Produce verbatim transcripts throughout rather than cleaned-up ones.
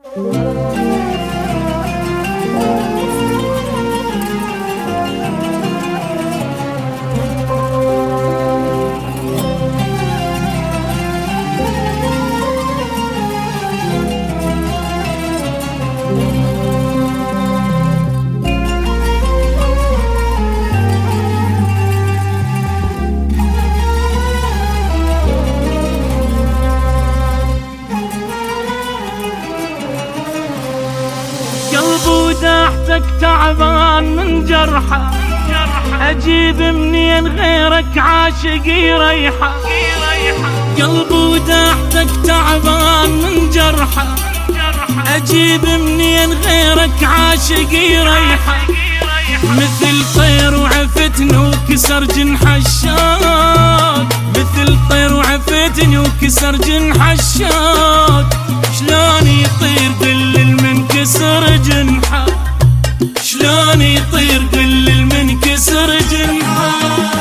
وداحتك تعبان من جرحه، أجيب منين غيرك عاشق يريحه. قلب وداحتك تعبان من جرحه، أجيب منين غيرك عاشق يريحه. مثل طير وعفتني وكسر جنح الشوق، مثل طير وعفتني وكسر جنح الشوق. شلون يطير قل من كسر جنحه، شلون يطير قل من كسر جنحه.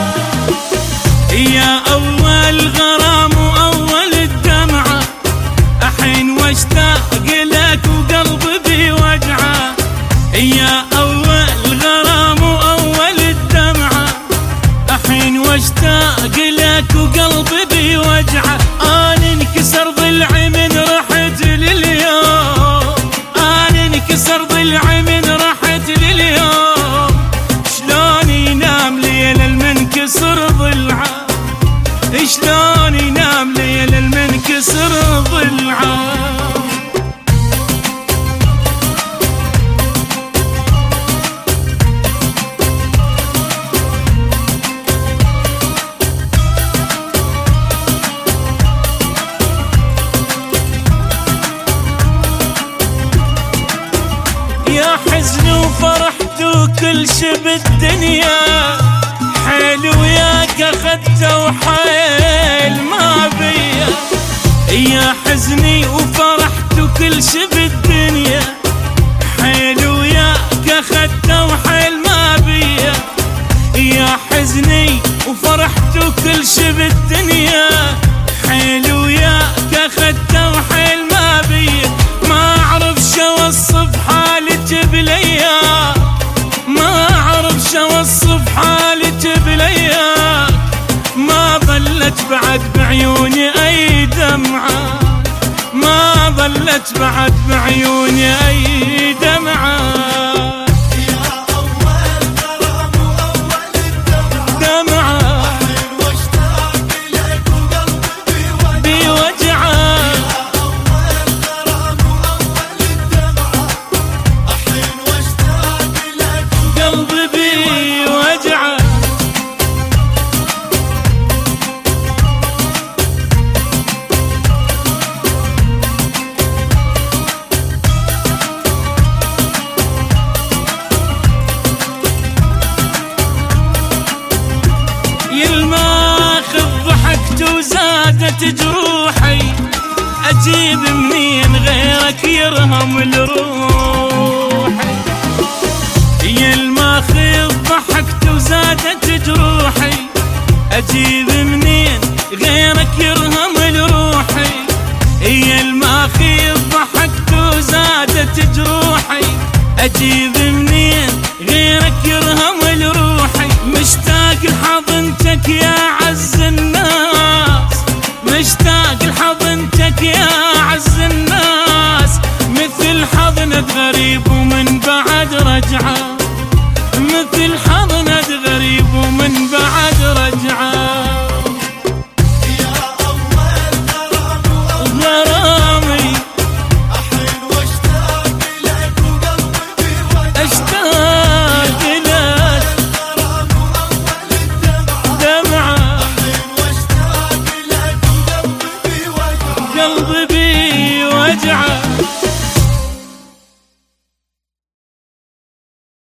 يا أول غرام وأول الدمعة، أحين واشتاق لك وقلبي بوجعه. يا أول غرام وأول الدمعة، أحين واشتاق لك وقلبي بوجعه. أنا انكسر ضلعي من رحت لليوم، أنا انكسر ضلعي من رحت لليوم. شلون ينام ليل المنكسر ضلعه، شلون ينام ليل المنكسر ضلعه. يا حزن وفرحت وكل شي بالدنيا، حيل وياك اخدته وحيل ما بيا. يا حزني وفرحت وكل شي بالدنيا، حيل وياك اخدته وحيل ما بيا. يا حزني وفرحت وكل شي بالدنيا، حيل وياك اخدته وحيل ما بيا. ما اعرف شو اوصف حالتي بالايام، ما اعرف شو اوصف حالتي بالايام. ما ظلت بعد بعيوني اي دمعه، ما ظلت بعد بعيوني اي دمعه. يا اول غرام واول الدمعه، دمعه احن واشتاق لك وقلبي بوجعه. يا اول غرام واول الدمعه، احن واشتاق لك قلبي بوجعه. يلماخ ضحكت وزادت جروحي، أجيب منين غيرك يرهم الروحي. يلماخ ضحكت وزادت جروحي، أجيب منين غيرك يرهم الروحي. يلماخ ضحكت وزادت جروحي، أجيب منين غيرك يرهم الروحي. مشتاق لحضنتك يا عز الناس، مشتاق لحضنتك يا عز الناس. مثل حضنة غريب ومن بعد رجعه، مثل حضنة غريب ومن بعد رجعه. يا اول غرام واول غرامي احن واشتاق لك وقلبي بوجعه. اشتاق لك غرام واول الدمعه، دمعه احن واشتاق لك وقلبي بوجعه. قلبي بوجعه.